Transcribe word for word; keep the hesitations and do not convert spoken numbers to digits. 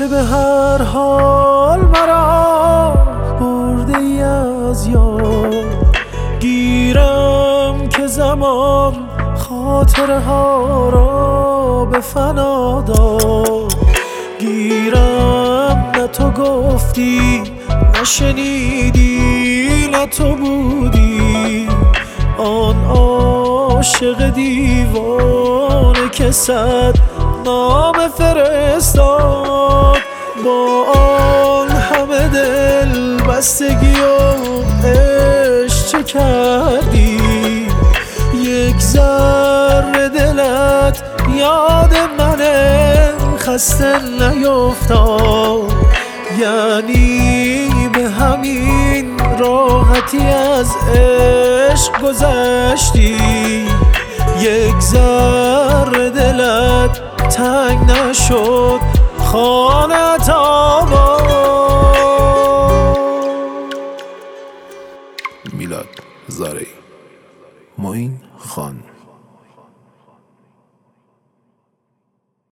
که به هر حال مرا برده ای از یاد. گیرم که زمان خاطره ها را به فنا داد. گیرم نه تو گفتی نشنیدی، نه تو بودی آن عاشق دیوانه که صد نامه فرستاد. با آن همه دل بستگی و عشق چه کردی؟ یک ذره دلت یاد من خسته نیفتاد. یعنی به همین راحتی از عشق گذشتی؟ یک ذره دلت تنگ نشد خانه‌ت آباد؟ میلاد زارعی، معین خان.